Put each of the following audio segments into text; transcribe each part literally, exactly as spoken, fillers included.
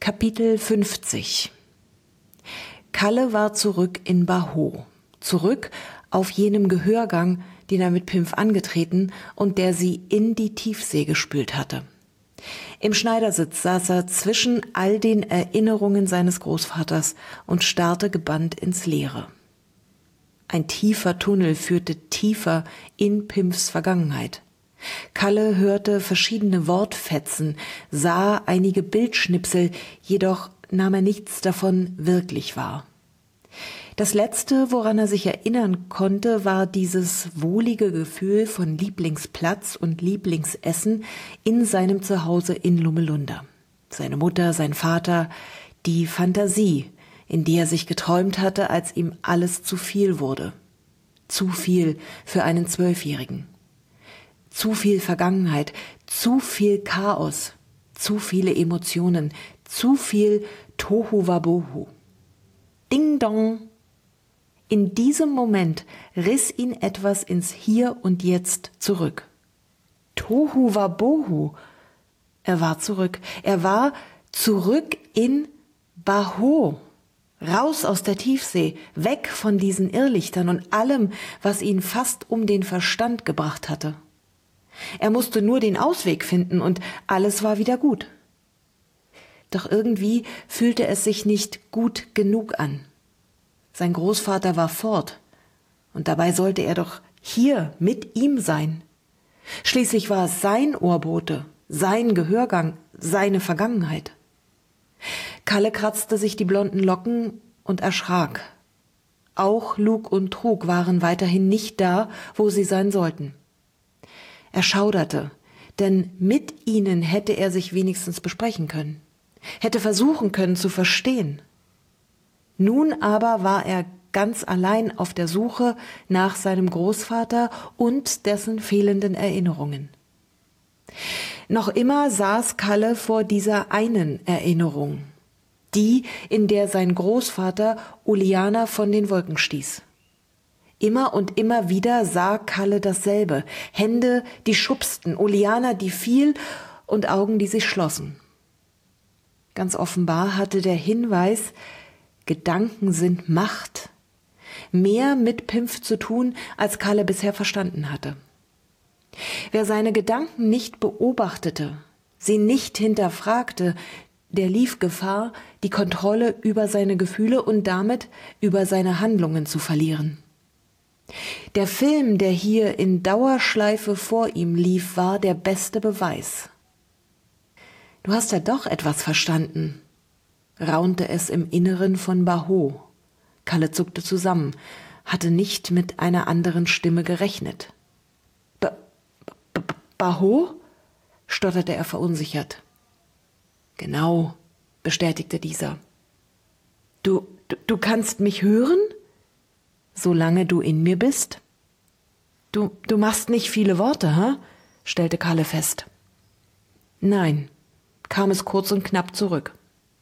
Kapitel fünfzig. Kalle war zurück in Baho, zurück auf jenem Gehörgang, den er mit Pimpf angetreten und der sie in die Tiefsee gespült hatte. Im Schneidersitz saß er zwischen all den Erinnerungen seines Großvaters und starrte gebannt ins Leere. Ein tiefer Tunnel führte tiefer in Pimpfs Vergangenheit. Kalle hörte verschiedene Wortfetzen, sah einige Bildschnipsel, jedoch nahm er nichts davon wirklich wahr. Das Letzte, woran er sich erinnern konnte, war dieses wohlige Gefühl von Lieblingsplatz und Lieblingsessen in seinem Zuhause in Lummelunda. Seine Mutter, sein Vater, die Fantasie, in die er sich geträumt hatte, als ihm alles zu viel wurde. Zu viel für einen Zwölfjährigen. Zu viel Vergangenheit, zu viel Chaos, zu viele Emotionen, zu viel Tohuwabohu. Ding dong! In diesem Moment riss ihn etwas ins Hier und Jetzt zurück. Tohuwabohu! Er war zurück. Er war zurück in Baho. Raus aus der Tiefsee, weg von diesen Irrlichtern und allem, was ihn fast um den Verstand gebracht hatte. Er musste nur den Ausweg finden und alles war wieder gut. Doch irgendwie fühlte es sich nicht gut genug an. Sein Großvater war fort und dabei sollte er doch hier mit ihm sein. Schließlich war es sein Ohrbote, sein Gehörgang, seine Vergangenheit. Kalle kratzte sich die blonden Locken und erschrak. Auch Lug und Trug waren weiterhin nicht da, wo sie sein sollten. Er schauderte, denn mit ihnen hätte er sich wenigstens besprechen können, hätte versuchen können zu verstehen. Nun aber war er ganz allein auf der Suche nach seinem Großvater und dessen fehlenden Erinnerungen. Noch immer saß Kalle vor dieser einen Erinnerung, die, in der sein Großvater Uliana von den Wolken stieß. Immer und immer wieder sah Kalle dasselbe. Hände, die schubsten, Uliana, die fiel und Augen, die sich schlossen. Ganz offenbar hatte der Hinweis, Gedanken sind Macht, mehr mit Pimpf zu tun, als Kalle bisher verstanden hatte. Wer seine Gedanken nicht beobachtete, sie nicht hinterfragte, der lief Gefahr, die Kontrolle über seine Gefühle und damit über seine Handlungen zu verlieren. Der Film, der hier in Dauerschleife vor ihm lief, war der beste Beweis. »Du hast ja doch etwas verstanden«, raunte es im Inneren von Baho. Kalle zuckte zusammen, hatte nicht mit einer anderen Stimme gerechnet. Ba, ba, Baho? Stotterte er verunsichert. Genau, bestätigte dieser. Du, du, du kannst mich hören? Solange du in mir bist? Du, du machst nicht viele Worte, hä? Stellte Kalle fest. Nein, kam es kurz und knapp zurück.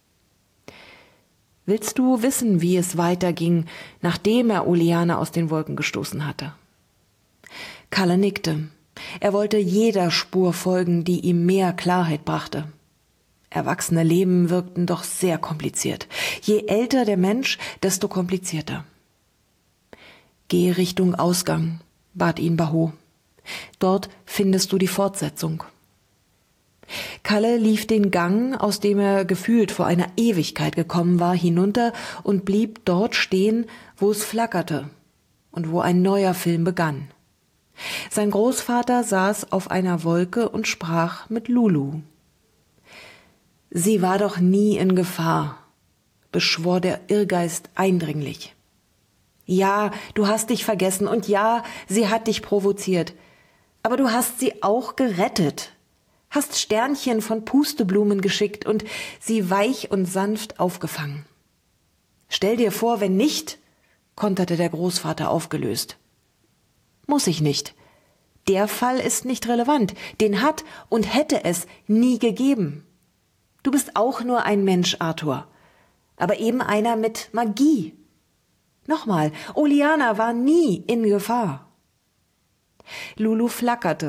Willst du wissen, wie es weiterging, nachdem er Uliana aus den Wolken gestoßen hatte? Kalle nickte. Er wollte jeder Spur folgen, die ihm mehr Klarheit brachte. Erwachsene Leben wirkten doch sehr kompliziert. Je älter der Mensch, desto komplizierter. Geh Richtung Ausgang, bat ihn Baho. Dort findest du die Fortsetzung. Kalle lief den Gang, aus dem er gefühlt vor einer Ewigkeit gekommen war, hinunter und blieb dort stehen, wo es flackerte und wo ein neuer Film begann. Sein Großvater saß auf einer Wolke und sprach mit Lulu. Sie war doch nie in Gefahr, beschwor der Irrgeist eindringlich. Ja, du hast dich vergessen und ja, sie hat dich provoziert. Aber du hast sie auch gerettet. Hast Sternchen von Pusteblumen geschickt und sie weich und sanft aufgefangen. Stell dir vor, wenn nicht, konterte der Großvater aufgelöst. Muss ich nicht. Der Fall ist nicht relevant. Den hat und hätte es nie gegeben. Du bist auch nur ein Mensch, Arthur. Aber eben einer mit Magie. Nochmal, Uliana war nie in Gefahr. Lulu flackerte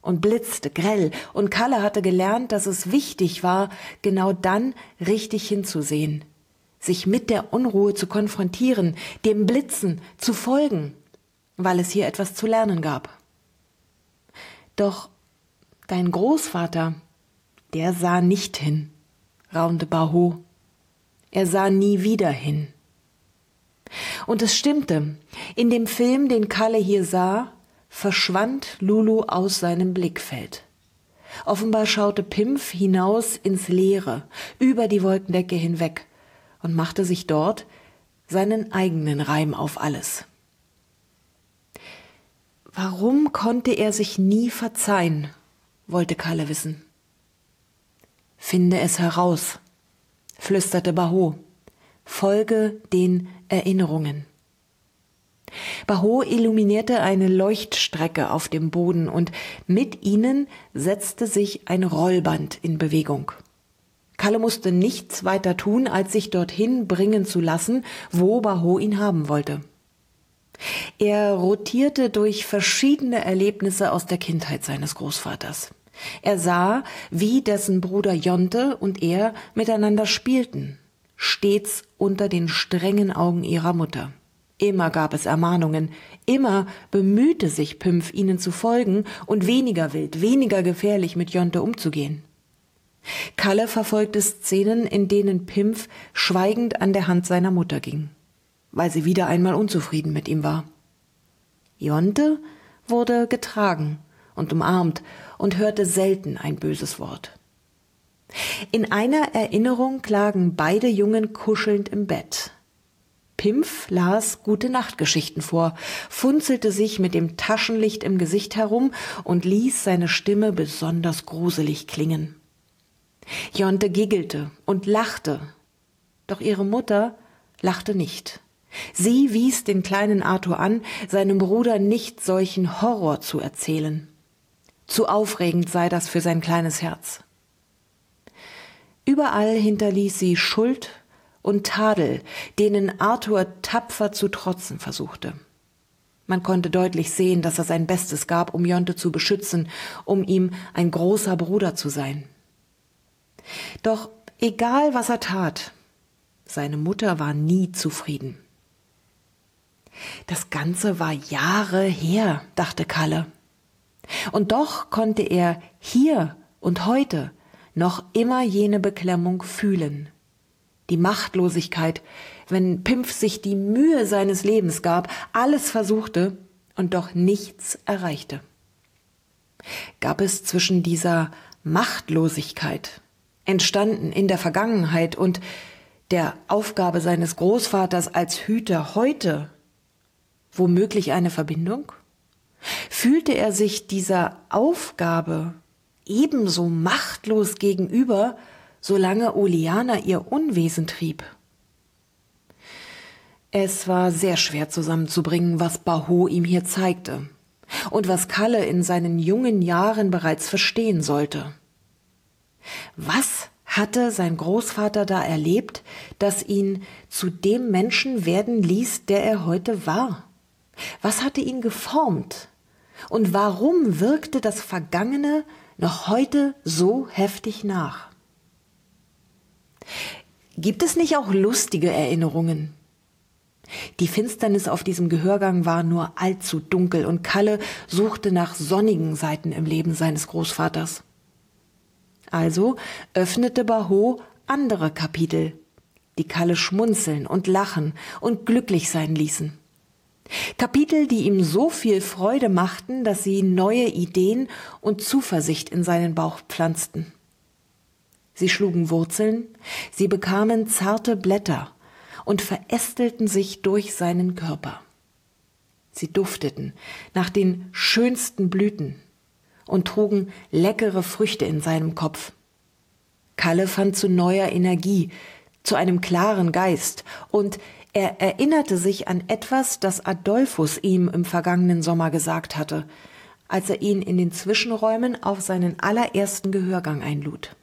und blitzte grell, und Kalle hatte gelernt, dass es wichtig war, genau dann richtig hinzusehen, sich mit der Unruhe zu konfrontieren, dem Blitzen zu folgen, weil es hier etwas zu lernen gab. Doch dein Großvater, der sah nicht hin, raunte Baho. Er sah nie wieder hin. Und es stimmte, in dem Film, den Kalle hier sah, verschwand Lulu aus seinem Blickfeld. Offenbar schaute Pimpf hinaus ins Leere, über die Wolkendecke hinweg und machte sich dort seinen eigenen Reim auf alles. Warum konnte er sich nie verzeihen, wollte Kalle wissen. Finde es heraus, flüsterte Baho. Folge den Erinnerungen. Baho illuminierte eine Leuchtstrecke auf dem Boden und mit ihnen setzte sich ein Rollband in Bewegung. Kalle musste nichts weiter tun, als sich dorthin bringen zu lassen, wo Baho ihn haben wollte. Er rotierte durch verschiedene Erlebnisse aus der Kindheit seines Großvaters. Er sah, wie dessen Bruder Jonte und er miteinander spielten, stets unter den strengen Augen ihrer Mutter. Immer gab es Ermahnungen, immer bemühte sich Pimpf, ihnen zu folgen und weniger wild, weniger gefährlich mit Jonte umzugehen. Kalle verfolgte Szenen, in denen Pimpf schweigend an der Hand seiner Mutter ging, weil sie wieder einmal unzufrieden mit ihm war. Jonte wurde getragen und umarmt und hörte selten ein böses Wort. In einer Erinnerung lagen beide Jungen kuschelnd im Bett. Pimpf las Gute-Nacht-Geschichten vor, funzelte sich mit dem Taschenlicht im Gesicht herum und ließ seine Stimme besonders gruselig klingen. Jonte giggelte und lachte, doch ihre Mutter lachte nicht. Sie wies den kleinen Arthur an, seinem Bruder nicht solchen Horror zu erzählen. Zu aufregend sei das für sein kleines Herz. Überall hinterließ sie Schuld und Tadel, denen Arthur tapfer zu trotzen versuchte. Man konnte deutlich sehen, dass er sein Bestes gab, um Jonte zu beschützen, um ihm ein großer Bruder zu sein. Doch egal, was er tat, seine Mutter war nie zufrieden. Das Ganze war Jahre her, dachte Kalle. Und doch konnte er hier und heute noch immer jene Beklemmung fühlen. Die Machtlosigkeit, wenn Pimpf sich die Mühe seines Lebens gab, alles versuchte und doch nichts erreichte. Gab es zwischen dieser Machtlosigkeit, entstanden in der Vergangenheit, und der Aufgabe seines Großvaters als Hüter heute womöglich eine Verbindung? Fühlte er sich dieser Aufgabe ebenso machtlos gegenüber, solange Oleana ihr Unwesen trieb? Es war sehr schwer zusammenzubringen, was Baho ihm hier zeigte und was Kalle in seinen jungen Jahren bereits verstehen sollte. Was hatte sein Großvater da erlebt, das ihn zu dem Menschen werden ließ, der er heute war? Was hatte ihn geformt? Und warum wirkte das Vergangene noch heute so heftig nach? Gibt es nicht auch lustige Erinnerungen? Die Finsternis auf diesem Gehörgang war nur allzu dunkel und Kalle suchte nach sonnigen Seiten im Leben seines Großvaters. Also öffnete Baho andere Kapitel, die Kalle schmunzeln und lachen und glücklich sein ließen. Kapitel, die ihm so viel Freude machten, dass sie neue Ideen und Zuversicht in seinen Bauch pflanzten. Sie schlugen Wurzeln, sie bekamen zarte Blätter und verästelten sich durch seinen Körper. Sie dufteten nach den schönsten Blüten und trugen leckere Früchte in seinem Kopf. Kalle fand zu neuer Energie, zu einem klaren Geist, und er erinnerte sich an etwas, das Adolphus ihm im vergangenen Sommer gesagt hatte, als er ihn in den Zwischenräumen auf seinen allerersten Gehörgang einlud.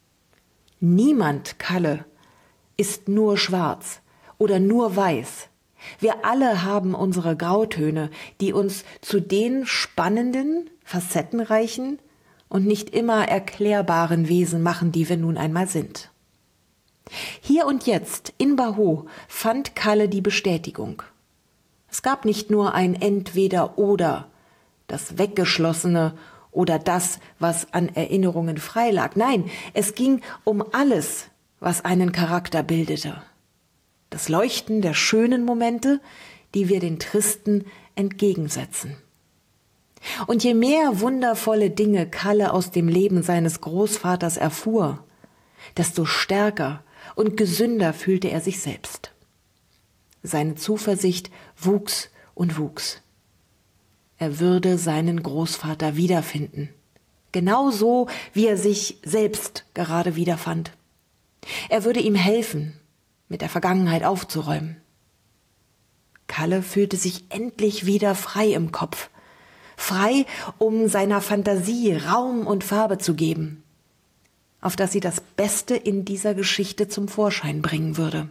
Niemand, Kalle, ist nur schwarz oder nur weiß. Wir alle haben unsere Grautöne, die uns zu den spannenden, facettenreichen und nicht immer erklärbaren Wesen machen, die wir nun einmal sind. Hier und jetzt in Baho fand Kalle die Bestätigung. Es gab nicht nur ein Entweder-Oder, das Weggeschlossene oder das, was an Erinnerungen frei lag. Nein, es ging um alles, was einen Charakter bildete. Das Leuchten der schönen Momente, die wir den tristen entgegensetzen. Und je mehr wundervolle Dinge Kalle aus dem Leben seines Großvaters erfuhr, desto stärker und gesünder fühlte er sich selbst. Seine Zuversicht wuchs und wuchs. Er würde seinen Großvater wiederfinden, genauso wie er sich selbst gerade wiederfand. Er würde ihm helfen, mit der Vergangenheit aufzuräumen. Kalle fühlte sich endlich wieder frei im Kopf, frei, um seiner Fantasie Raum und Farbe zu geben, auf dass sie das Beste in dieser Geschichte zum Vorschein bringen würde.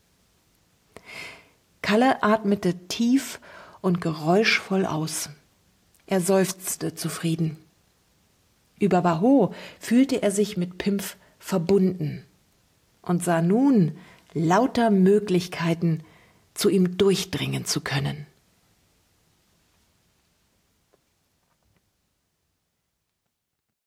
Kalle atmete tief und geräuschvoll aus. Er seufzte zufrieden. Über Baho fühlte er sich mit Pimpf verbunden und sah nun lauter Möglichkeiten, zu ihm durchdringen zu können.